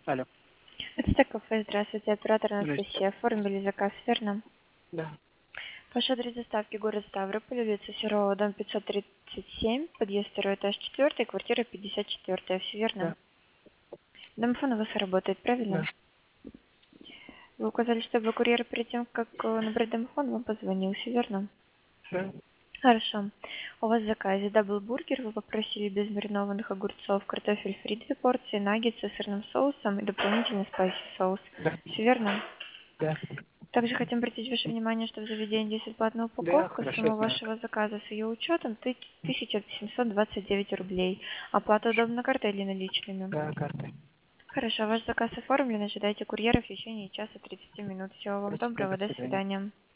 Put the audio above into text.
Алло. Это кафе. Здравствуйте, оператор Здрасте. Анастасия. Оформили заказ, верно? Да, Ваш адрес доставки город Ставрополь, улица Серова, дом 537, подъезд 2, этаж 4, квартира 54. Все верно? да, Домофон у вас работает, правильно? да, Вы указали, чтобы курьер перед тем, как набрать домофон, вам позвонил, все верно? да, Хорошо. У вас в заказе даблбургер, вы попросили без маринованных огурцов, картофель фри 2 порции, наггетсы с сырным соусом и дополнительный спайси соус. да, Все верно? да, Также хотим обратить ваше внимание, что в заведении есть бесплатная да, упаковка. хорошо Сумма знаю. вашего заказа с ее учетом 1729 рублей. Оплата удобно картой или наличными? Да, картой. Хорошо, ваш заказ оформлен. Ожидайте курьера в течение часа 30 минут. Всего вам Спасибо, доброго. до До свидания. свидания.